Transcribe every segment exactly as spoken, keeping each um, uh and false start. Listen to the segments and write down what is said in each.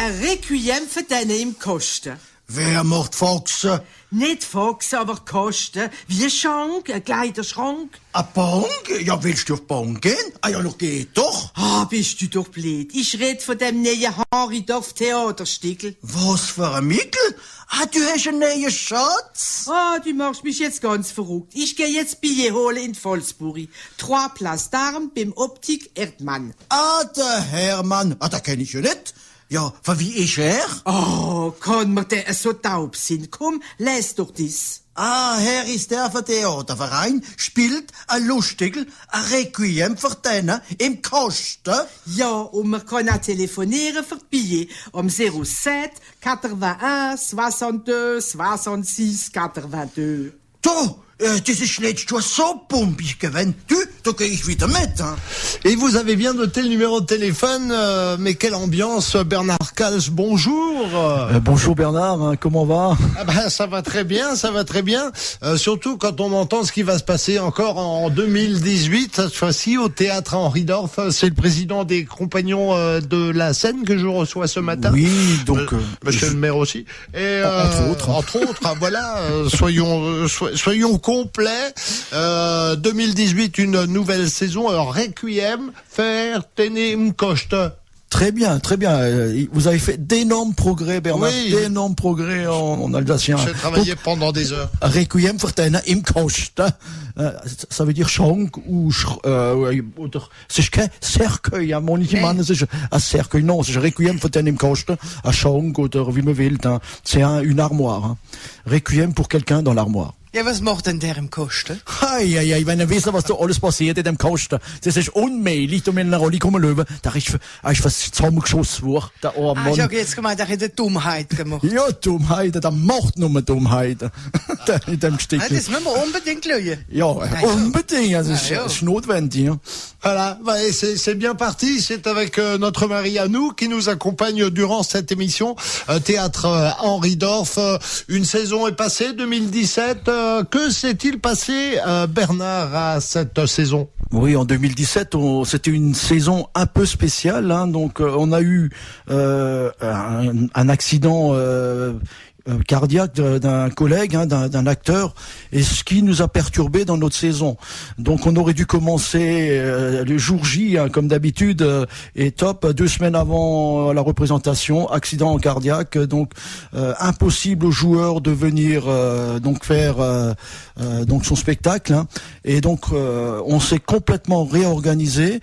ein Requiem für deine im Kosten. Wer macht Fox? Nicht Fox, aber Kosten. Wie Schrank, ein Kleiderschrank. A Bank? Ja, willst du auf Bank gehen? Ah ja, noch geht doch. Ah, bist du doch blöd. Ich red von dem neuen Haridorf Theaterstickel. Was für ein Mickel? Ah, du hast einen neuen Schatz? Ah, du machst mich jetzt ganz verrückt. Ich geh jetzt Billet holen in Volksburi. Trois Place d'Armes beim Optik Erdmann. Ah, der Hermann. Ah, da kenn ich ja nicht. Ja, für wie ist er? Oh, kann mir der so taub sein? Komm, les doch das. Ah, Herr ist der für Theaterverein, spielt ein Lustiger, ein Requiem für den im Kosten. Ja, und man kann auch telefonieren für die Billets um zéro sept quatre-vingt-un soixante-deux soixante-six quatre-vingt-deux. Du, äh, das ist letztes Jahr so pumpig gewesen. Du, da geh ich wieder mit. Hein. Et vous avez bien noté le numéro de téléphone, euh, mais quelle ambiance, Bernard Calge, bonjour. Euh, bonjour Bernard, hein, comment va? Ah ben, ça va très bien, ça va très bien. Euh, surtout quand on entend ce qui va se passer encore en deux mille dix-huit, cette fois-ci au théâtre Henri Dorf. C'est le président des compagnons euh, de la scène que je reçois ce matin. Oui, donc euh, euh, Monsieur je... le maire aussi. Et euh, entre autres, entre autres, ah, voilà. Euh, soyons euh, so- soyons complets. Euh, deux mille dix-huit, une nouvelle saison. Alors, Requiem, faire tenem coste. Très bien, très bien. Vous avez fait d'énormes progrès, Bernard. Oui. D'énormes progrès en, en alsacien. J'ai travaillé Donc, pendant des heures. Requiem für deine im Kosten. Ça veut dire Schank ou euh, oder c'est kein cercueil, à mon Iman, c'est un cercueil. Non, c'est Requiem für deine im Kosten, un Schank oder wie man will. C'est un, une armoire. Hein. Requiem pour quelqu'un dans l'armoire. Ja, was macht denn der im Kosten? Hei, hei, hei, wenn ihr wisst, was da alles passiert in dem Kosten. Das ist unmöglich, da mit einer Rolle kommen löwen. Da ist, da ist was zusammengeschossen worden, der arme Ah, Mann. ich hab jetzt gemeint, er hätte Dummheit gemacht. Ja, Dummheiten, der macht nur Dummheiten. In dem Ah, Stickel. das müssen wir unbedingt lösen. Ja, unbedingt, also, Ah, ja. es ist notwendig. Hein. Voilà, bah, et c'est, c'est bien parti. C'est avec euh, notre Marie à nous qui nous accompagne durant cette émission. Euh, théâtre euh, Henri Dorf. Euh, une saison est passée, deux mille dix-sept. Euh, que s'est-il passé, euh, Bernard, à cette euh, saison? Oui, en deux mille dix-sept, on, c'était une saison un peu spéciale. Hein, donc, euh, on a eu euh, un, un accident euh, euh, cardiaque d'un collègue, hein, d'un, d'un acteur, et ce qui nous a perturbé dans notre saison. Donc, on aurait dû commencer euh, le jour J, hein, comme d'habitude, euh, et top, deux semaines avant euh, la représentation, accident cardiaque. Donc, euh, impossible aux joueurs de venir euh, donc faire euh, euh, donc son spectacle. Hein, et donc, euh, on s'est complètement réorganisé.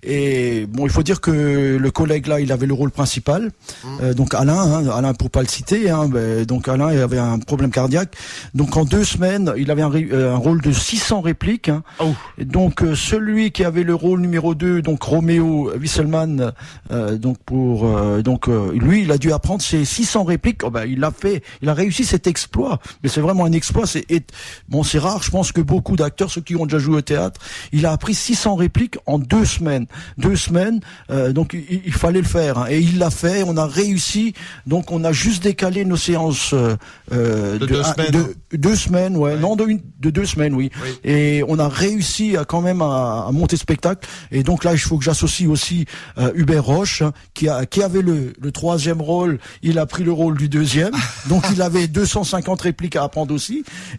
Et bon, il faut dire que le collègue là, il avait le rôle principal. Mmh. Euh, donc Alain, hein, Alain pour pas le citer. Hein, mais donc Alain, il avait un problème cardiaque. Donc en deux semaines, il avait un, un rôle de six cents répliques. Hein. Oh. Et donc euh, celui qui avait le rôle numéro deux, donc Roméo Wisselman, euh, donc pour euh, donc euh, lui, il a dû apprendre ses six cents répliques. Oh, ben, il a fait, il a réussi cet exploit. Mais c'est vraiment un exploit. C'est et, bon, c'est rare. Je pense que beaucoup d'acteurs, ceux qui ont déjà joué au théâtre, il a appris six cents répliques en deux semaines. Deux semaines, euh, donc il, il fallait le faire, hein, et il l'a fait. On a réussi, donc on a juste décalé nos séances euh, de, de deux un, semaines. De, deux semaines, ouais, ouais. non, de, une, de deux semaines, oui. oui. Et on a réussi à quand même à, à monter spectacle. Et donc là, il faut que j'associe aussi euh, Hubert Roche, hein, qui a qui avait le, le troisième rôle. Il a pris le rôle du deuxième, donc il avait deux cent cinquante répliques à apprendre aussi.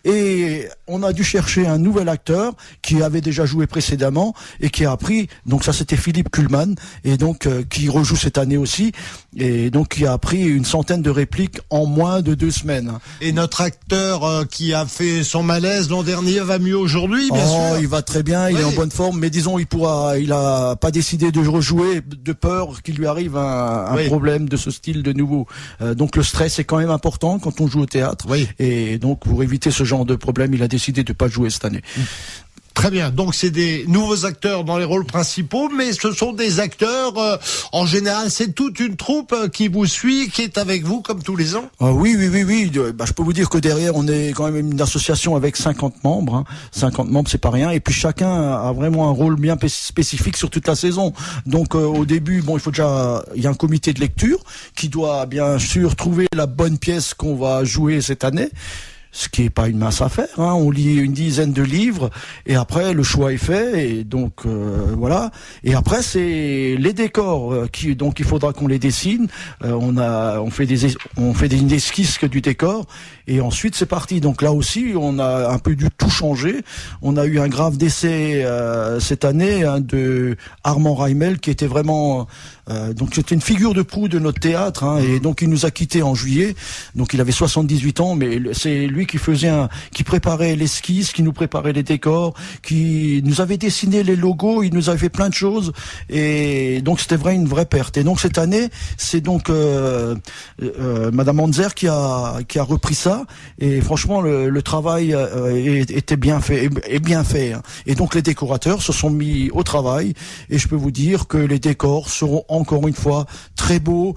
Et on a dû chercher un nouvel acteur qui avait déjà joué précédemment et qui a appris. Donc ça, c'était Philippe Kuhlmann, et donc euh, qui rejoue cette année aussi, et donc qui a appris une centaine de répliques en moins de deux semaines. Et notre acteur euh, qui a fait son malaise l'an dernier va mieux aujourd'hui, bien oh, sûr. Il va très bien, il oui. est en bonne forme, mais disons il pourra, il a pas décidé de rejouer de peur qu'il lui arrive un, un oui. problème de ce style de nouveau. Euh, donc le stress est quand même important quand on joue au théâtre, oui. et donc pour éviter ce genre de problème, il a décidé de pas jouer cette année. Mmh. Très bien, donc c'est des nouveaux acteurs dans les rôles principaux, mais ce sont des acteurs, euh, en général, c'est toute une troupe euh, qui vous suit, qui est avec vous comme tous les ans. Ah oui, oui, oui, oui. Bah, je peux vous dire que derrière, on est quand même une association avec cinquante membres. Hein. cinquante membres, c'est pas rien. Et puis chacun a vraiment un rôle bien spécifique sur toute la saison. Donc euh, au début, bon, il faut déjà, il y a un comité de lecture qui doit bien sûr trouver la bonne pièce qu'on va jouer cette année. ce qui est pas une mince affaire. Hein. On lit une dizaine de livres et après le choix est fait et donc euh, voilà. Et après c'est les décors euh, qui donc il faudra qu'on les dessine. Euh, on a on fait des on fait des esquisses que du décor et ensuite c'est parti. Donc là aussi on a un peu dû tout changer. On a eu un grave décès euh, cette année hein, de Armand Reimel qui était vraiment euh, donc c'était une figure de proue de notre théâtre hein, et donc il nous a quittés en juillet. Donc il avait soixante-dix-huit ans, mais c'est lui qui faisait un, qui préparait l'esquisse, qui nous préparait les décors, qui nous avait dessiné les logos, il nous avait fait plein de choses et donc c'était vrai une vraie perte. Et donc cette année c'est donc euh, euh, Madame Anzer qui a qui a repris ça et franchement le, le travail euh, était bien fait et bien fait. Hein. Et donc les décorateurs se sont mis au travail et je peux vous dire que les décors seront encore une fois très beaux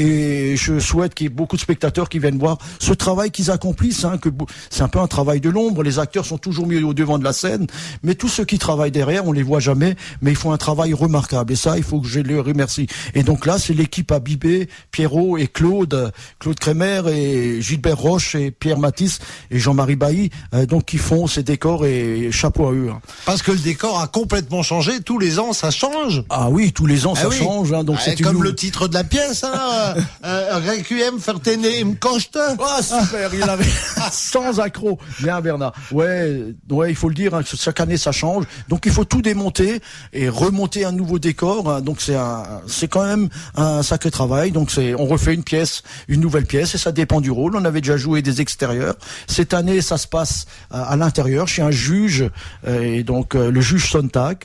et je souhaite qu'il y ait beaucoup de spectateurs qui viennent voir ce travail qu'ils accomplissent. Hein, que c'est un peu un travail de l'ombre. Les acteurs sont toujours mis au devant de la scène, mais tous ceux qui travaillent derrière, on les voit jamais, mais ils font un travail remarquable. Et ça, il faut que je les remercie. Et donc là, c'est l'équipe Abibé, Pierrot et Claude, Claude Crémer et Gilbert Roche et Pierre Matisse et Jean-Marie Bailly, euh, donc qui font ces décors et chapeau à eux. Hein. Parce que le décor a complètement changé. Tous les ans, ça change. Ah oui, tous les ans, ah ça oui. change. Hein, donc ah, c'est comme une... le titre de la pièce, hein, euh, Requiem Fertenem Coste. Ah super, il avait sans accroc. Bien Bernard. Ouais, ouais, il faut le dire. Hein, chaque année ça change. Donc il faut tout démonter et remonter un nouveau décor. Hein, donc c'est un, c'est quand même un sacré travail. Donc c'est, on refait une pièce, une nouvelle pièce et ça dépend du rôle. On avait déjà joué des extérieurs. Cette année ça se passe à, à l'intérieur chez un juge euh, et donc euh, le juge Sontag.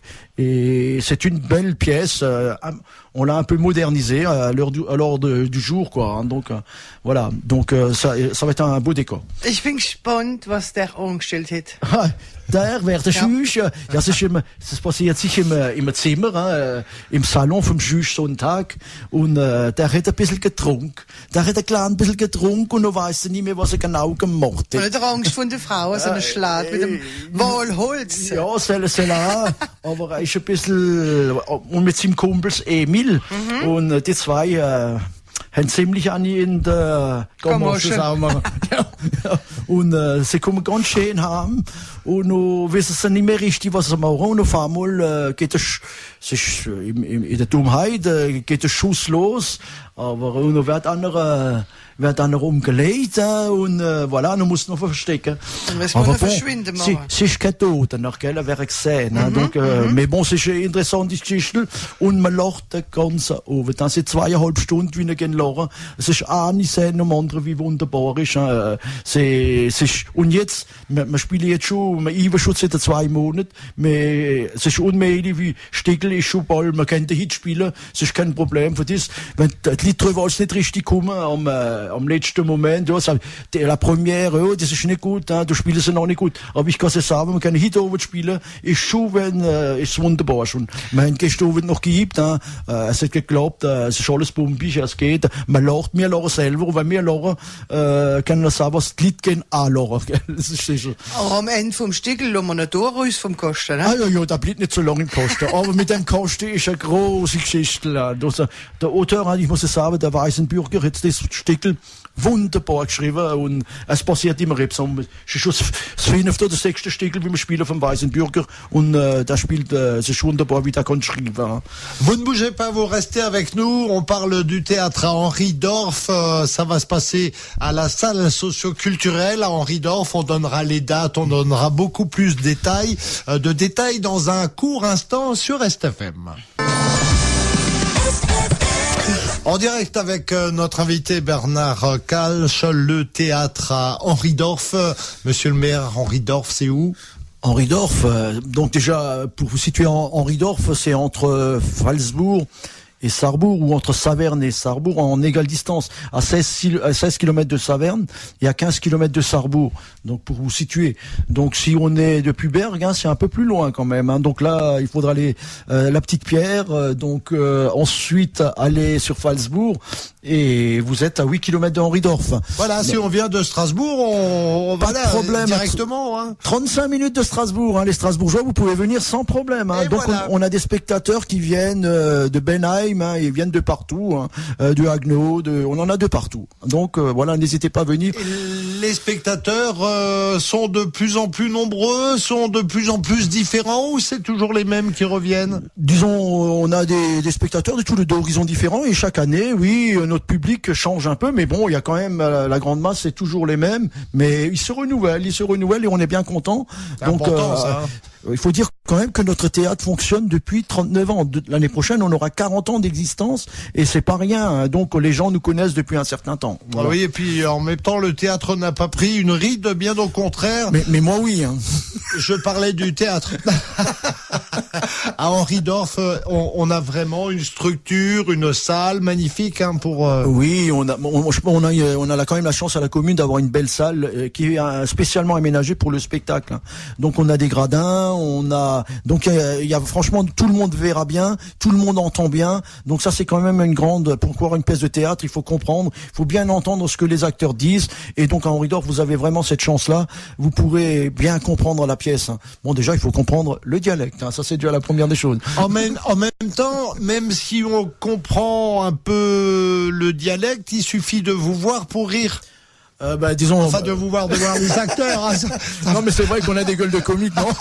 Et c'est une belle pièce. Euh, on l'a un peu modernisée à l'heure du, à l'heure de, du jour, quoi. Hein, donc euh, voilà. Donc euh, ça, ça va être un beau décor. Ich bin gespannt, was der angestellt hat. Ah, der wäre der Juge. Ja, das ist immer, das passiert sich im, im Zimmer, äh, im Salon vom Juge Sonntag. Und äh, der hat ein bisschen getrunken. Der hat ein klein bisschen getrunken und er weiß nicht mehr, was er genau gemacht hat. Und hat er Angst von der Frau, so eine Schlag mit dem Walholz. Ja, soll soll er auch. Aber er ist ein bisschen, und mit seinem Kumpels Emil. Mhm. Und äh, die zwei, äh, haben ziemlich an in der Gamosche zusammen. Ja, ja. Und äh, sie kommen ganz schön heim und noch wissen sie nicht mehr richtig, was sie machen. Und auf einmal äh, geht es, es ist, äh, in, in der Dummheit äh, geht der Schuss los, aber und noch wird andere wird dann noch umgelegt äh, und äh, voilà, nu muss noch verstecken. Aber bon, sie, sie ist kein Toter, nach gell, wäre gesehen. Mhm, donc, äh, mhm. Mais bon, es ist eine interessante Geschichte und man lacht den ganzen Abend. Dann sind zweieinhalb Stunden wie gehen lachen. Es ist eine Szene am anderen, wie wunderbar ist. Äh, sie, es ist und jetzt, man, man spielt jetzt schon, man übt schon seit zwei Monaten. Man, es ist unmöglich, wie Stegel ist schon bald, man kann den Hit spielen, es ist kein Problem für das. Wenn die Leute drüber nicht richtig kommen, am äh, am letzten Moment, ja, ça, la première, ja, das ist nicht gut, hein, du spielst sie noch nicht gut. Aber ich kann es sagen, man kann Hit over spielen, ist schon, wenn, äh, ist wunderbar schon. Wir haben gestern Abend noch geübt, hein, äh, es hat geklappt, äh, es ist alles bumpig, es geht. Man lacht, wir lachen selber, und wenn wir lachen, äh, können wir sagen, was die Leute gehen anlachen, das ist sicher. Aber am Ende vom Stiegel lassen wir nicht durch vom Kosten, ne? Ah, ja, ja, das bleibt nicht so lange im Kosten. Aber mit dem Kosten ist eine große Geschichte. Also, der Autor, ich muss es sagen, der Weißenbürger hat das Stickel wunderbar geschrieben und es passiert immer etwas. Es ist schon das fünfte oder sechste Stickel, wie wir spielen vom Weißenbürger und äh, das spielt, äh, es ist wunderbar, wie der kann schreiben. Vous ne bougez pas, vous restez avec nous. On parle du théâtre à Henri Dorf. Euh, ça va se passer à la salle socio-culturelle à Henri Dorf. On donnera les dates, on donnera beaucoup plus de détails, euh, de détails dans un court instant sur S T F M. En direct avec euh, notre invité Bernard Kalsch, le théâtre à Henri Dorf. Monsieur le maire, Henri Dorf, c'est où? Henri Dorf, euh, donc déjà, pour vous situer en Henri Dorf, c'est entre euh, Pfalzbourg et Sarrebourg, ou entre Saverne et Sarrebourg, en égale distance, à seize kilomètres de Saverne et à quinze kilomètres de Sarrebourg. Donc pour vous situer. Donc si on est depuis Bergue, hein, c'est un peu plus loin quand même. Hein. Donc là, il faudra aller euh, la Petite Pierre, euh, donc euh, ensuite aller sur Pfalzbourg, et vous êtes à huit kilomètres de Henri Dorf. Voilà, si on vient de Strasbourg, on, on pas va de problème directement. Hein. trente-cinq minutes de Strasbourg, hein. Les Strasbourgeois, vous pouvez venir sans problème. Hein. Et donc voilà. on, on a des spectateurs qui viennent euh, de Benheim, Haim, hein, ils viennent de partout, hein, euh, de Haguenau, de, on en a de partout. Donc euh, voilà, n'hésitez pas à venir. Les spectateurs euh, sont de plus en plus nombreux, sont de plus en plus différents, ou c'est toujours les mêmes qui reviennent? Disons, on a des, des spectateurs de tous les horizons différents, et chaque année, oui, notre public change un peu, mais bon, il y a quand même la, la grande masse, c'est toujours les mêmes, mais ils se renouvellent, ils se renouvellent et on est bien content. C'est Donc, important, euh, ça. il faut dire quand même que notre théâtre fonctionne depuis trente-neuf ans. De, l'année prochaine, on aura quarante ans d'existence et c'est pas rien. Hein. Donc les gens nous connaissent depuis un certain temps. Voilà. Ah oui, et puis en même temps, le théâtre n'a pas pris une ride, bien au contraire. Mais, mais moi, oui. Hein. Je parlais du théâtre. À Henridorf, on, on a vraiment une structure, une salle magnifique hein, pour. Euh... Oui, on a, on, on a, on a là quand même la chance à la commune d'avoir une belle salle euh, qui est euh, spécialement aménagée pour le spectacle. Hein. Donc on a des gradins, on a, donc il y, y a franchement tout le monde verra bien, tout le monde entend bien. Donc ça c'est quand même une grande. Pour voir une pièce de théâtre, il faut comprendre, il faut bien entendre ce que les acteurs disent. Et donc à Henridorf, vous avez vraiment cette chance-là. Vous pourrez bien comprendre la pièce. Hein. Bon, déjà il faut comprendre le dialecte. Hein. Ça c'est déjà la première des choses. En même, en même temps, même si on comprend un peu le dialecte, il suffit de vous voir pour rire. Euh, bah, disons, enfin, de vous voir, de voir les acteurs. Hein. Non, mais c'est vrai qu'on a des gueules de comiques, non?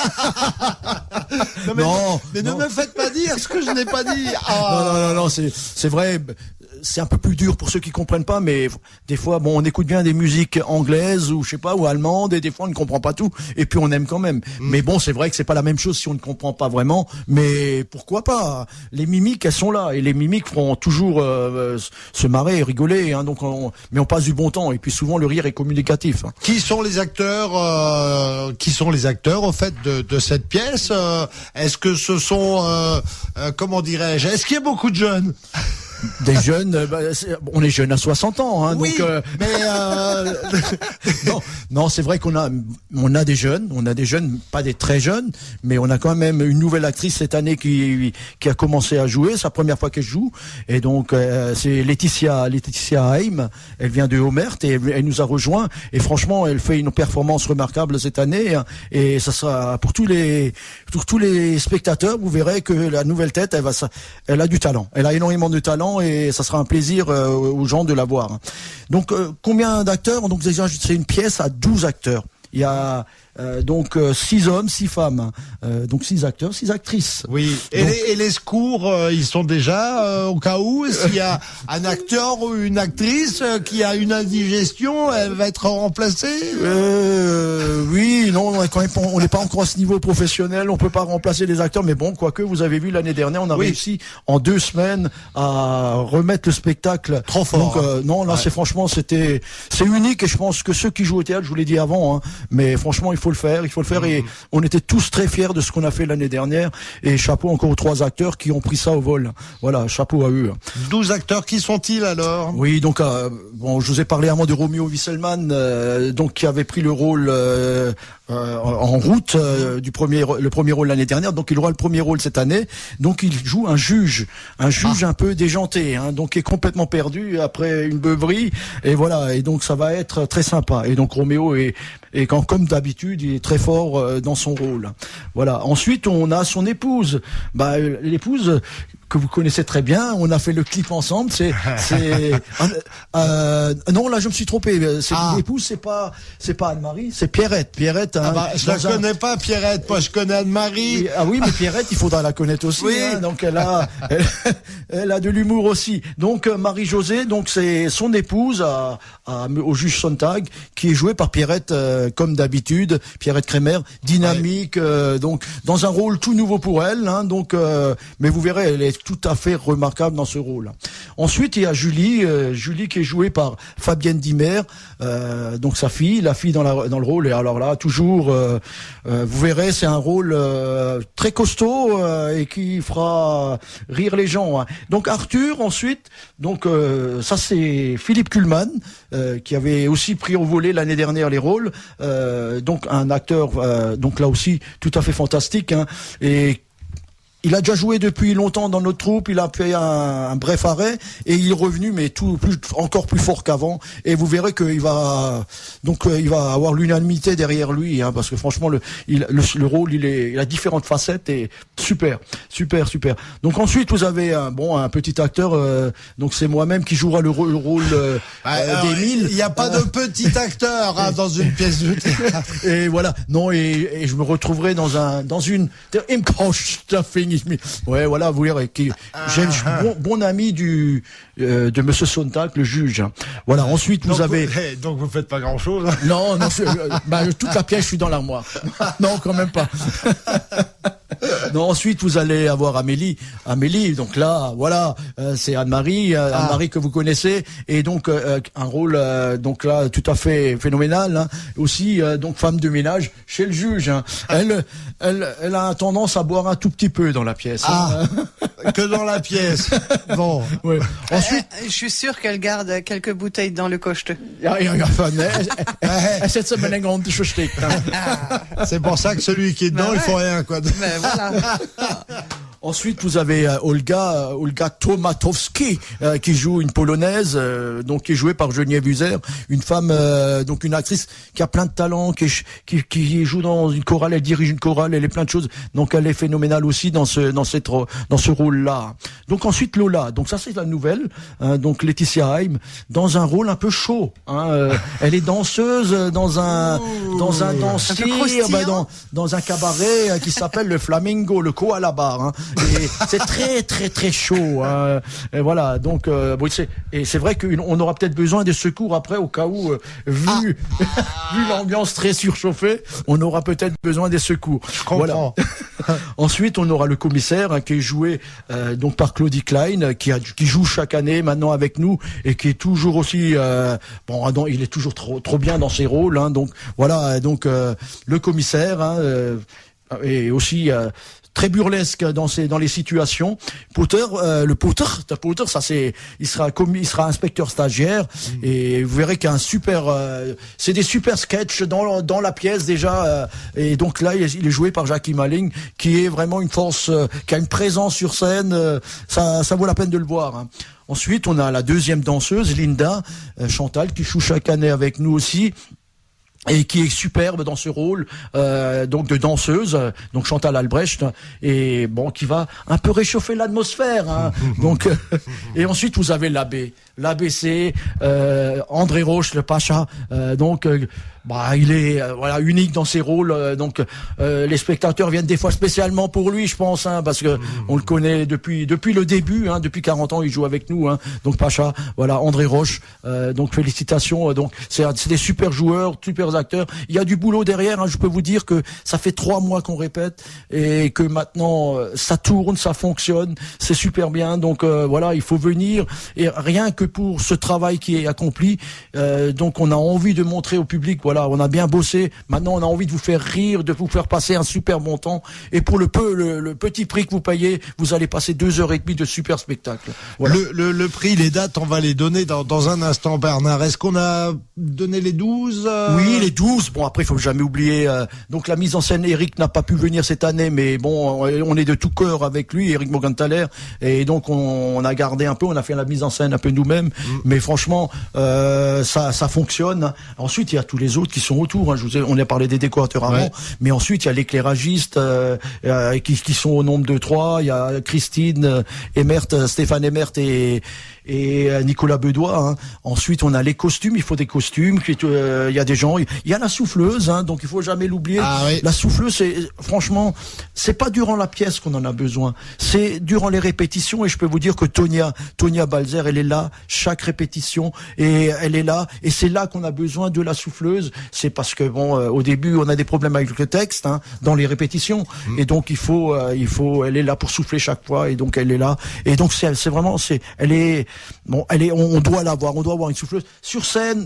Non, mais, non, mais non. ne me faites pas dire ce que je n'ai pas dit. Ah. Non, non, non, non, c'est, c'est vrai. C'est un peu plus dur pour ceux qui comprennent pas, mais des fois, bon, on écoute bien des musiques anglaises ou je sais pas, ou allemandes, et des fois on ne comprend pas tout, et puis on aime quand même. Mm. Mais bon, c'est vrai que c'est pas la même chose si on ne comprend pas vraiment, mais pourquoi pas? Les mimiques, elles sont là, et les mimiques feront toujours euh, se marrer et rigoler, hein, donc on, mais on passe du bon temps, et puis souvent le rire est communicatif. Hein. Qui sont les acteurs, euh, qui sont les acteurs au fait de, de cette pièce? euh, Est-ce que ce sont, euh, euh, comment dirais-je, est-ce qu'il y a beaucoup de jeunes? Des jeunes, bah, c'est, on est jeunes à soixante ans, hein, oui, donc. Euh, mais euh... non, non, c'est vrai qu'on a, on a des jeunes, on a des jeunes, pas des très jeunes, mais on a quand même une nouvelle actrice cette année qui qui a commencé à jouer, c'est la première fois qu'elle joue, et donc euh, c'est Laetitia, Laetitia Haim, elle vient de Homert et elle, elle nous a rejoint, et franchement, elle fait une performance remarquable cette année, hein, et ça sera pour tous les, pour tous les spectateurs, vous verrez que la nouvelle tête, elle va, elle a du talent, elle a énormément de talent. Et ça sera un plaisir euh, aux gens de la voir. Donc, euh, combien d'acteurs? Donc, déjà, c'est une pièce à douze acteurs. Il y a euh, donc euh, six hommes, six femmes, euh, donc six acteurs, six actrices. Oui. Et, donc, les, et les secours, euh, ils sont déjà euh, au cas où s'il y a un acteur ou une actrice euh, qui a une indigestion, elle va être remplacée. Euh, oui, non, on est quand même, on n'est pas encore à ce niveau professionnel, on peut pas remplacer les acteurs, mais bon, quoique vous avez vu l'année dernière, on a oui. réussi en deux semaines à remettre le spectacle. Trop fort. Donc, euh, non, là, ouais. c'est franchement, c'était, c'est unique, et je pense que ceux qui jouent au théâtre, je vous l'ai dit avant, hein, mais franchement, il faut le faire, il faut le faire, mmh. et on était tous très fiers de ce qu'on a fait l'année dernière, et chapeau encore aux trois acteurs qui ont pris ça au vol. Voilà, chapeau à eux. douze acteurs, qui sont-ils alors? Oui, donc, euh, bon, je vous ai parlé avant de Roméo Wisselman, euh, donc, qui avait pris le rôle, euh, euh, en route, euh, du premier, le premier rôle l'année dernière, donc il aura le premier rôle cette année, donc il joue un juge, un juge ah. un peu déjanté, hein, donc qui est complètement perdu après une beuverie, et voilà, et donc ça va être très sympa, et donc Roméo est, et quand, comme d'habitude, il est très fort euh, dans son rôle. Voilà. Ensuite, on a son épouse. Bah, l'épouse que vous connaissez très bien. On a fait le clip ensemble. C'est, c'est. euh, non, là, je me suis trompé. C'est ah. l'épouse, c'est pas, c'est pas Anne-Marie, c'est Pierrette. Pierrette. Hein, ah bah, je la un... connais pas, Pierrette. Moi, je connais Anne-Marie. Oui, ah oui, mais Pierrette, il faudra la connaître aussi. Oui. Hein, donc elle a, elle, elle a de l'humour aussi. Donc Marie-Josée, donc c'est son épouse à, à, au juge Sontag, qui est jouée par Pierrette. Euh, comme d'habitude, Pierrette Crémer, dynamique, ouais. euh, donc dans un rôle tout nouveau pour elle, hein, donc, euh, mais vous verrez, elle est tout à fait remarquable dans ce rôle. Ensuite, il y a Julie, euh, Julie qui est jouée par Fabienne Dimer, euh, donc sa fille, la fille dans, la, dans le rôle, et alors là, toujours, euh, euh, vous verrez, c'est un rôle euh, très costaud euh, et qui fera rire les gens. Hein. Donc Arthur, ensuite, donc euh, ça c'est Philippe Kuhlmann, euh, qui avait aussi pris au volet l'année dernière les rôles. Euh, donc un acteur, euh, donc là aussi tout à fait fantastique, hein, et il a déjà joué depuis longtemps dans notre troupe, il a fait un, un bref arrêt et il est revenu mais tout plus encore plus fort qu'avant et vous verrez qu'il va donc euh, il va avoir l'unanimité derrière lui hein, parce que franchement le, il, le le rôle il est il a différentes facettes et super super super. Donc ensuite vous avez un bon un petit acteur euh, donc c'est moi-même qui jouera le, le rôle euh, euh, d'Émile. Il n'y a pas de petit acteur hein, dans une pièce de théâtre. Et voilà non et, et je me retrouverai dans un dans une im Couchstuffing. Ouais, voilà, vous verrez. Qui, j'ai un bon, bon ami du euh, de Monsieur Sontag, le juge. Voilà. Ensuite, vous donc, avez. Vous, hey, donc vous faites pas grand chose. Non, non. Euh, bah, toute la pièce, je suis dans l'armoire. Non, quand même pas. Non, ensuite vous allez avoir Amélie. Amélie, donc là, voilà, euh, c'est Anne-Marie, euh, ah. Anne-Marie que vous connaissez, et donc euh, un rôle euh, donc là tout à fait phénoménal. Hein. Aussi, euh, donc femme de ménage chez le juge. Hein. Elle, elle, elle a tendance à boire un tout petit peu dans la pièce. Ah, hein. Que dans la pièce. Bon. Ouais. Ensuite, euh, je suis sûr qu'elle garde quelques bouteilles dans le cochte. Cette semaine, on c'est pour ça que celui qui est dedans, bah ouais. il faut rien quoi. Mais voilà. Ensuite, vous avez euh, Olga, euh, Olga Tomatowski, euh, qui joue une polonaise, euh, donc qui est jouée par Geneviève Uzer, une femme, euh, donc une actrice qui a plein de talent, qui, est, qui, qui joue dans une chorale, elle dirige une chorale, elle est plein de choses, donc elle est phénoménale aussi dans ce dans cette dans ce rôle-là. Donc ensuite Lola, donc ça c'est la nouvelle, hein, donc Laetitia Haim dans un rôle un peu chaud. Hein, euh, elle est danseuse dans un Ouh, dans un dancier, bah, dans dans un cabaret euh, qui s'appelle le Flamingo, le Koala Bar. Hein. Et c'est très très très chaud. Hein. Et voilà, donc euh, bon, c'est, et c'est vrai qu'on aura peut-être besoin des secours après au cas où, euh, vu ah. vu l'ambiance très surchauffée, on aura peut-être besoin des secours. Je comprends. Voilà. Ensuite, on aura le commissaire hein, qui est joué euh, donc par Claudie Klein, qui a qui joue chaque année maintenant avec nous et qui est toujours aussi euh, bon, non, il est toujours trop trop bien dans ses rôles. Hein, donc voilà, donc euh, le commissaire hein, euh, et aussi euh, très burlesque dans ces dans les situations. Potter, euh, le Potter, Potter, ça c'est, il sera comme il sera inspecteur stagiaire mmh. et vous verrez qu'il y a un super, euh, c'est des super sketchs dans dans la pièce déjà euh, et donc là il est, il est joué par Jackie Malling qui est vraiment une force, euh, qui a une présence sur scène, euh, ça ça vaut la peine de le voir. Hein. Ensuite on a la deuxième danseuse Linda euh, Chantal qui joue chaque année avec nous aussi. Et qui est superbe dans ce rôle euh, donc de danseuse, donc Chantal Albrecht, et bon qui va un peu réchauffer l'atmosphère. Hein. Donc euh, et ensuite vous avez l'abbé, l'A B C, euh, André Roche, le Pacha, euh, donc euh, bah il est euh, voilà unique dans ses rôles. Euh, donc euh, les spectateurs viennent des fois spécialement pour lui, je pense, hein, parce que on le connaît depuis depuis le début, hein, depuis quarante ans il joue avec nous. Hein. Donc Pacha, voilà André Roche, euh, donc félicitations. Donc c'est, c'est des super joueurs, super acteurs. Il y a du boulot derrière. Hein, je peux vous dire que ça fait trois mois qu'on répète et que maintenant euh, ça tourne, ça fonctionne, c'est super bien. Donc euh, voilà, il faut venir et rien que pour ce travail qui est accompli. Euh, donc on a envie de montrer au public. Voilà, on a bien bossé. Maintenant, on a envie de vous faire rire, de vous faire passer un super bon temps. Et pour le peu, le, le petit prix que vous payez, vous allez passer deux heures et demie de super spectacle. Voilà. Le, le, le prix, les dates, on va les donner dans, dans un instant, Bernard. Est-ce qu'on a donné les douze euh... Oui, les douze. Bon, après, il faut jamais oublier. Euh, donc, la mise en scène, Eric n'a pas pu venir cette année, mais bon, on est de tout cœur avec lui, Eric Morgenthaler. Et donc, on, on a gardé un peu, on a fait la mise en scène un peu nous-mêmes. Mmh. Mais franchement, euh, ça, ça fonctionne. Ensuite, il y a tous les autres qui sont autour. Hein. Je vous ai, on a parlé des décorateurs avant, ouais. Mais ensuite il y a l'éclairagiste euh, euh, qui, qui sont au nombre de trois. Il y a Christine euh, Emert, Stéphane Emert et et Nicolas Bedois. Hein. Ensuite, on a les costumes. Il faut des costumes. Il euh, y a des gens. Il y a la souffleuse. Hein, donc, il faut jamais l'oublier. Ah, oui. La souffleuse, c'est franchement, c'est pas durant la pièce qu'on en a besoin. C'est durant les répétitions. Et je peux vous dire que Tonia, Tonia Balzer, elle est là chaque répétition et elle est là. Et c'est là qu'on a besoin de la souffleuse. C'est parce que bon, euh, au début, on a des problèmes avec le texte hein, dans les répétitions. Mmh. Et donc, il faut, euh, il faut. Elle est là pour souffler chaque fois. Et donc, elle est là. Et donc, c'est, c'est vraiment, c'est, elle est. Bon, elle est, on doit l'avoir, on doit avoir une souffleuse sur scène.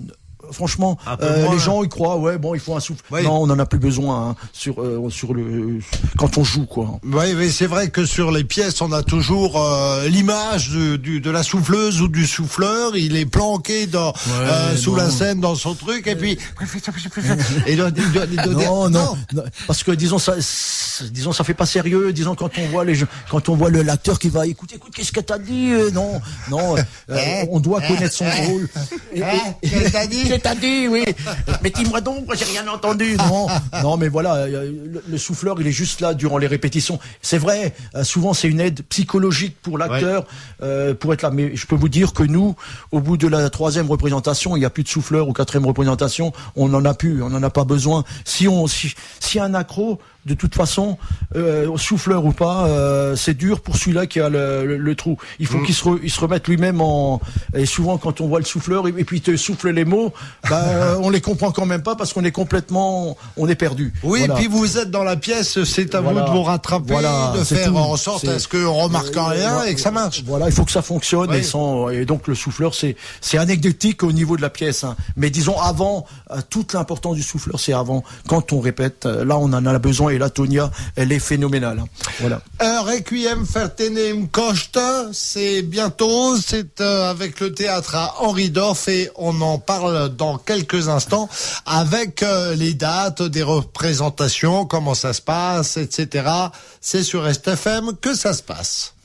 franchement, peu euh, moins. les gens ils croient, ouais, bon, il faut un souffle. Oui. Non, on en a plus besoin hein, sur euh, sur le quand on joue quoi. Oui, mais c'est vrai que sur les pièces, on a toujours euh, l'image de, du, de la souffleuse ou du souffleur. Il est planqué dans Ouais, euh, sous non. la scène dans son truc, et puis et il doit- il doit- il doit dire, Non, non, non, parce que disons ça, c'est- disons ça fait pas sérieux. Disons quand on voit les gens, quand on voit le l'acteur qui va écouter, écoute, qu'est-ce que t'as dit euh, Non, non, euh, on doit connaître son rôle. Et- et- Qu'est-ce que t'as dit Qu'est-ce que t'as dit, oui. Mais dis-moi donc, moi, j'ai rien entendu. Non, non, mais voilà, euh, le, le souffleur, il est juste là durant les répétitions. C'est vrai, euh, souvent c'est une aide psychologique pour l'acteur, euh, pour être là. Mais je peux vous dire que nous, au bout de la troisième représentation, il n'y a plus de souffleur. Ou quatrième représentation, on n'en a plus, on n'en a pas besoin. Si on, si, si un accro, de toute façon, euh, souffleur ou pas, euh, c'est dur pour celui-là qui a le, le, le trou. Il faut Mmh. qu'il se, re, il se remette lui-même en. Et souvent, quand on voit le souffleur et, et puis il te souffle les mots, bah, euh, on les comprend quand même pas parce qu'on est complètement, on est perdu. Oui, Voilà. et puis vous êtes dans la pièce, c'est à Voilà. vous de vous rattraper, Voilà, de c'est faire tout. en sorte C'est- à ce qu'on remarque Euh, rien voilà. et que ça marche. Voilà, il faut que ça fonctionne Oui. et, sans, et donc le souffleur c'est c'est anecdotique au niveau de la pièce. Hein. Mais disons avant, euh, toute l'importance du souffleur c'est avant. Quand on répète, euh, là on en a besoin et là Tonia, elle est phénoménale. Hein. Voilà. Un Requiem Fertenem Costa, c'est bientôt, c'est euh, avec le théâtre à Henridorf et on en parle dans quelques instants avec euh, les dates des représentations, comment ça se passe, et cetera. C'est sur S T F M que ça se passe.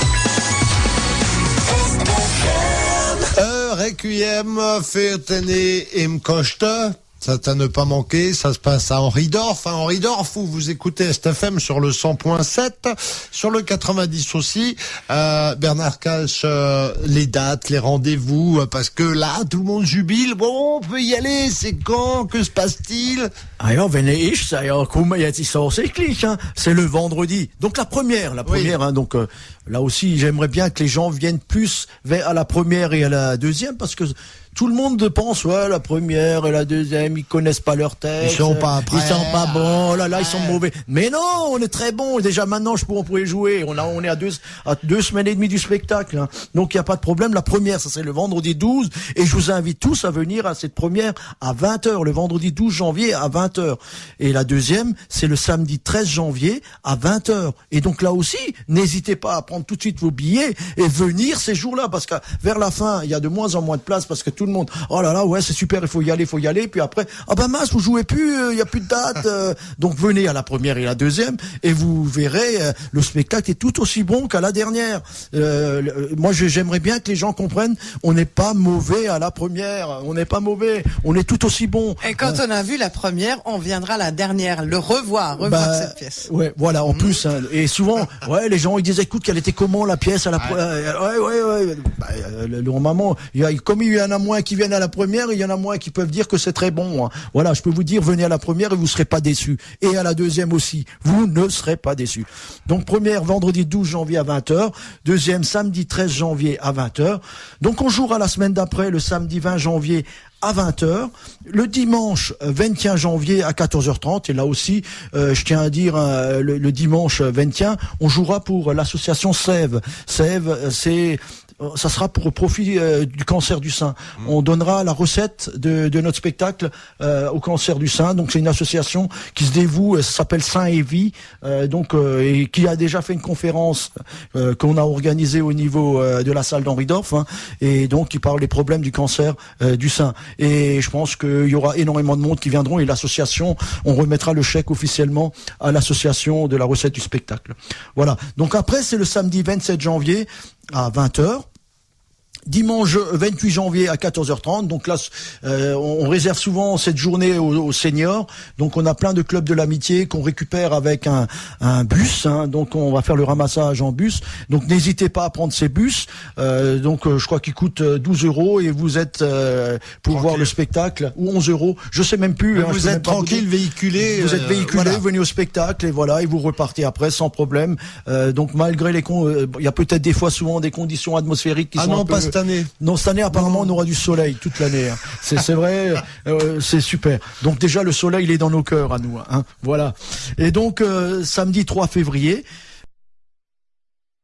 Un Requiem Fertenem Costa. C'est à ne pas manquer, ça se passe à Henridorf. À Henridorf, où vous écoutez S T F M sur le cent point sept, sur le quatre-vingt-dix aussi. Euh, Bernard Calch, euh, les dates, les rendez-vous, euh, parce que là, tout le monde jubile. Bon, on peut y aller, c'est quand? Que se passe-t-il? Ah ja, wenn ich, ça ja, komm jetzt ist so säglich, hein. C'est le vendredi. Donc la première, la première, Oui. hein, donc euh, là aussi, j'aimerais bien que les gens viennent plus vers à la première et à la deuxième parce que tout le monde pense, ouais, la première et la deuxième, ils connaissent pas leur texte. Ils sont pas prêts. Ils sont pas bons, oh là là, ils sont mauvais. Mais non, on est très bons. Déjà maintenant, je pourrais, on pourrait jouer. On a, on est à deux, à deux semaines et demie du spectacle, hein. Donc il y a pas de problème. La première, ça serait le vendredi douze. Et je vous invite tous à venir à cette première à vingt heures, le vendredi douze janvier à vingt heures. Et la deuxième, c'est le samedi treize janvier à vingt heures. Et donc là aussi, n'hésitez pas à prendre tout de suite vos billets et venir ces jours-là parce que vers la fin, il y a de moins en moins de place parce que tout le monde, oh là là, ouais, c'est super, il faut y aller, il faut y aller. Puis après, ah ben mince, vous jouez plus, il euh, y a plus de date. Euh, donc venez à la première et la deuxième et vous verrez, euh, le spectacle est tout aussi bon qu'à la dernière. Euh, le- moi, je- j'aimerais bien que les gens comprennent, on n'est pas mauvais à la première, on n'est pas mauvais, on est tout aussi bon. Et quand on a vu la première, on viendra à la dernière, le revoir, revoir Bah, cette pièce. Ouais, voilà, en plus, hein, et souvent, ouais, les gens ils disent, écoute, qu'elle était comment la pièce à la, pre- euh, ouais, ouais, ouais. Bah, euh, le, le moment, il y a, comme il y en a moins qui viennent à la première, il y en a moins qui peuvent dire que c'est très bon. Hein. Voilà, je peux vous dire, venez à la première et vous serez pas déçus. Et à la deuxième aussi, vous ne serez pas déçus. Donc première, vendredi douze janvier à vingt heures, deuxième, samedi treize janvier à vingt heures. Donc on jouera la semaine d'après, le samedi vingt janvier à vingt heures, le dimanche vingt et un janvier à quatorze heures trente, et là aussi, euh, je tiens à dire, euh, le, le dimanche vingt et un, on jouera pour l'association Sève. Sève, c'est... Ça sera pour profit euh, du cancer du sein. Mmh. On donnera la recette de, de notre spectacle euh, au cancer du sein. Donc c'est une association qui se dévoue, ça s'appelle Sein et Vie, euh, donc euh, et qui a déjà fait une conférence euh, qu'on a organisée au niveau euh, de la salle d'Henridorf, hein, et donc qui parle des problèmes du cancer euh, du sein. Et je pense qu'il y aura énormément de monde qui viendront et l'association, on remettra le chèque officiellement à l'association de la recette du spectacle. Voilà. Donc après c'est le samedi vingt-sept janvier à vingt heures. Dimanche vingt-huit janvier à quatorze heures trente, donc là euh, on réserve souvent cette journée aux, aux seniors, donc on a plein de clubs de l'amitié qu'on récupère avec un, un bus, hein, donc on va faire le ramassage en bus, donc n'hésitez pas à prendre ces bus, euh, donc euh, je crois qu'ils coûtent douze euros et vous êtes euh, pour tranquille. Voir le spectacle, ou onze euros, je sais même plus. Hein, vous êtes tranquille, vous véhiculé. Vous êtes véhiculé, euh, voilà. Venez au spectacle et voilà, et vous repartez après sans problème, euh, donc malgré les con, il euh, y a peut-être des fois souvent des conditions atmosphériques qui ah sont non, un peu... Pas cette année. Non, cette année, apparemment, on aura du soleil toute l'année. Hein. C'est, c'est vrai, euh, c'est super. Donc déjà, le soleil, il est dans nos cœurs à nous. Hein. Voilà. Et donc, euh, samedi trois février,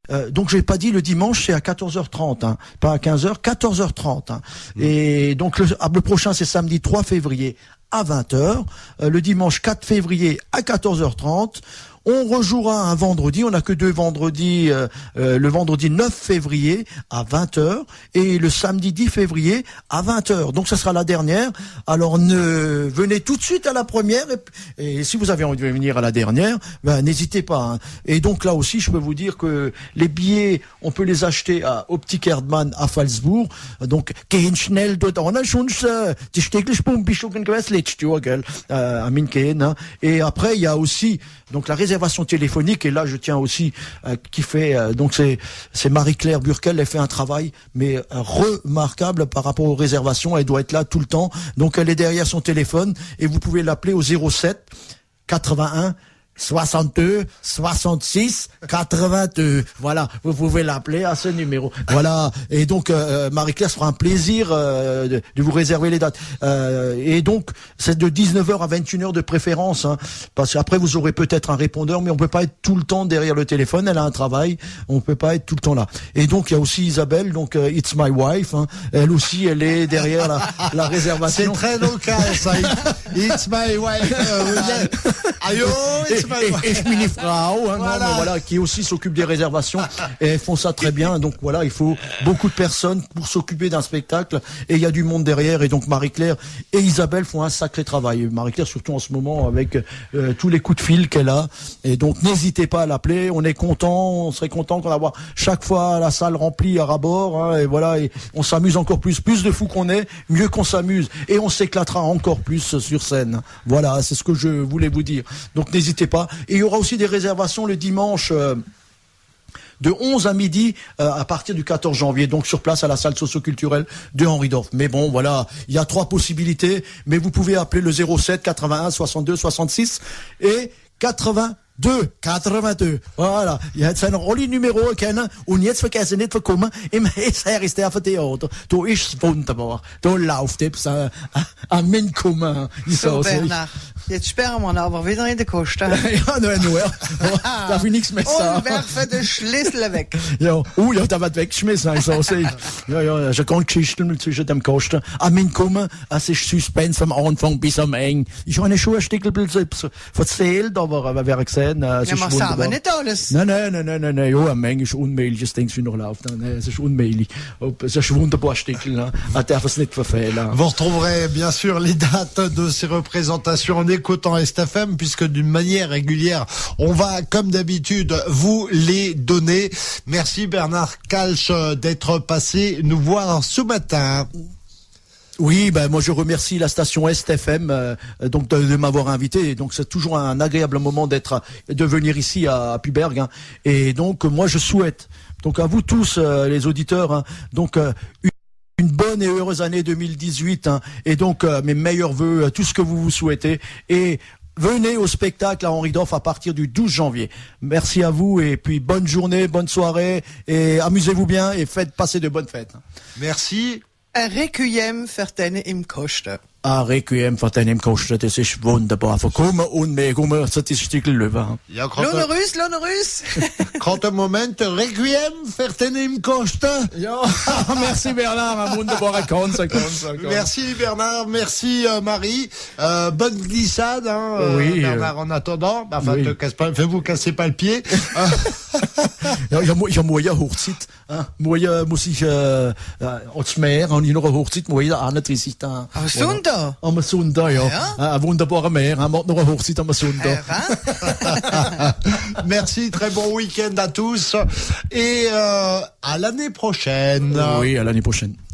euh, donc j'ai pas dit le dimanche, c'est à quatorze heures trente, hein, pas à quinze heures, quatorze heures trente. Hein. Mmh. Et donc le, le prochain, c'est samedi trois février à vingt heures, euh, le dimanche quatre février à quatorze heures trente. On rejouera un vendredi, on n'a que deux vendredis, euh, euh, le vendredi neuf février à vingt heures et le samedi dix février à vingt heures. Donc ça sera la dernière. Alors ne venez tout de suite à la première et, et si vous avez envie de venir à la dernière, ben, n'hésitez pas. Hein. Et donc là aussi, je peux vous dire que les billets, on peut les acheter à Optik Erdmann à Pfalzbourg. Donc gehen schnell dort an, sonst die Steglespumpe ist schon gewesen letztes Jahr, gell, à Minkehen. Et après, il y a aussi donc la réservation téléphonique, et là je tiens aussi euh, qui fait euh, donc c'est c'est Marie-Claire Burkel, elle fait un travail mais euh, remarquable par rapport aux réservations, elle doit être là tout le temps, donc elle est derrière son téléphone et vous pouvez l'appeler au zéro sept quatre-vingt-un soixante-deux soixante-six quatre-vingt-deux. Voilà, vous pouvez l'appeler à ce numéro. Voilà, et donc euh, Marie-Claire se fera un plaisir euh, de, de vous réserver les dates. Euh, et donc c'est de dix-neuf heures à vingt et une heures de préférence, hein, parce qu'après vous aurez peut-être un répondeur, mais on peut pas être tout le temps derrière le téléphone. Elle a un travail, on peut pas être tout le temps là. Et donc il y a aussi Isabelle, donc euh, It's My Wife. Hein, elle aussi, elle est derrière la, la réservation. C'est très local, ça. It's My Wife. Euh, Aïe, it's Et, et Schmini Frau, hein, voilà. Non, mais voilà, qui aussi s'occupe des réservations, et elles font ça très bien. Donc voilà, il faut beaucoup de personnes pour s'occuper d'un spectacle, et il y a du monde derrière. Et donc Marie-Claire et Isabelle font un sacré travail. Marie-Claire surtout en ce moment avec euh, tous les coups de fil qu'elle a. Et donc n'hésitez pas à l'appeler. On est content, on serait content qu'on avoir chaque fois la salle remplie à ras-bord. Hein, et voilà, et on s'amuse encore plus. Plus de fous qu'on est, mieux qu'on s'amuse, et on s'éclatera encore plus sur scène. Voilà, c'est ce que je voulais vous dire. Donc n'hésitez pas. Et il y aura aussi des réservations le dimanche euh, de onze à midi euh, à partir du quatorze janvier, donc sur place à la salle socio-culturelle de Henridorf. Mais bon, voilà, il y a trois possibilités, mais vous pouvez appeler le zéro sept quatre-vingt-un soixante-deux soixante-six et quatre-vingt-deux quatre-vingt-deux. Voilà, jetzt ein Rolli-Numero kennen und jetzt vergessen nicht verkommen im Herristerfer Theater. Da ist's wunderbar. Da läuft etwas am Minkommen. So, Bernard, jetzt sperren wir aber wieder in der Kosten. Ja, nur, nur. Darf ich nichts mehr sagen. Und werfen den Schlüssel weg. Ja, oh ja, der wird weggeschmissen, ich sag's euch. Ja, ja, das ist eine ganze Geschichte zwischen dem Kosten. Am Minkommen, es ist Suspense vom Anfang bis am Ende. Ich habe eine Schuhstückel erzählt, aber wer gesehen, es ja, ist mach wunderbar. Aber nicht alles. Nein, nein, nein, nein, nein, nein, ja, am Ende ist unmöglich, das Ding noch läuft. Nein, es ist unmöglich. Es ist ein wunderbares Stückel, ne? Man darf es nicht verfehlen. Vous retrouverez bien sûr les dates de ces représentations en écoutant S T F M, puisque d'une manière régulière, on va, comme d'habitude, vous les donner. Merci Bernard Kalsch d'être passé nous voir ce matin. Oui, ben moi je remercie la station S T F M euh, donc de, de m'avoir invité. Donc c'est toujours un agréable moment d'être, de venir ici à, à Puberg. Hein. Et donc moi je souhaite, donc à vous tous euh, les auditeurs, hein, donc euh, une Une bonne et heureuse année deux mille dix-huit, hein, et donc euh, mes meilleurs vœux, euh, tout ce que vous vous souhaitez, et venez au spectacle à Henridorf à partir du douze janvier. Merci à vous, et puis bonne journée, bonne soirée, et amusez-vous bien, et faites passer de bonnes fêtes. Merci. Ein Requiem für den im Kosten. Ein Requiem für den im Kosten, das ist wunderbar. Verkommen und mehr kommen zu diesem Stückchen Löwe. Ja, L'honorus, l'honorus. Quand un Moment, Requiem für den im Kosten. Ja, merci Bernard, un wunderbarer Konzert. Merci Bernard, merci euh, Marie. Euh, bonne glissade, hein, euh, oui, Bernard, euh, en attendant. Enfin, oui. te casse pas, fais-vous casser pas le pied. Ja, ich habe ich hab morgen Hochzeit. Hein? Morgen muss ich äh, ans Meer, habe ich noch eine Hochzeit, morgen einunddreißig. Am Sonntag? Am Sonntag, ja. Ja. Ein wunderbarer Meer, haben wir noch eine Hochzeit am Sonntag. Merci, très bon week-end à tous. Et euh, à l'année prochaine. Oui, à l'année prochaine.